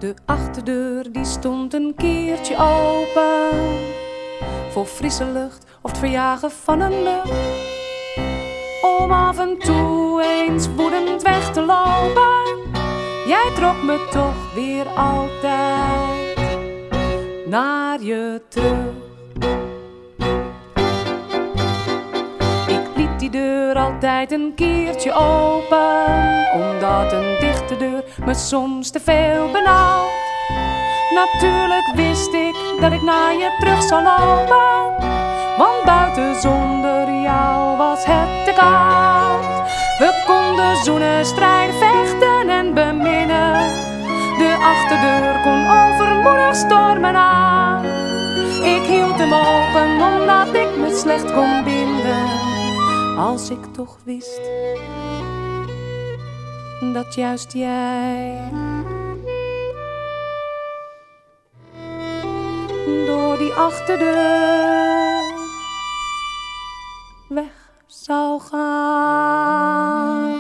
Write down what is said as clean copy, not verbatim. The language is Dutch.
De achterdeur die stond een keertje open, voor frisse lucht of het verjagen van een lucht. Om af en toe eens woedend weg te lopen. Jij trok me toch weer altijd naar je terug. Ik liet die deur altijd een keertje open, omdat een dichte deur me soms te veel benauwt. Natuurlijk wist ik dat ik naar je terug zou lopen, want buiten zonder jou was het te koud. We konden zoenen, strijden, vechten en beminnen. De achterdeur kon overmoedig stormen aan. Ik hield hem open omdat ik me slecht kon binden. Als ik toch wist dat juist jij door die achterdeur weg zou gaan.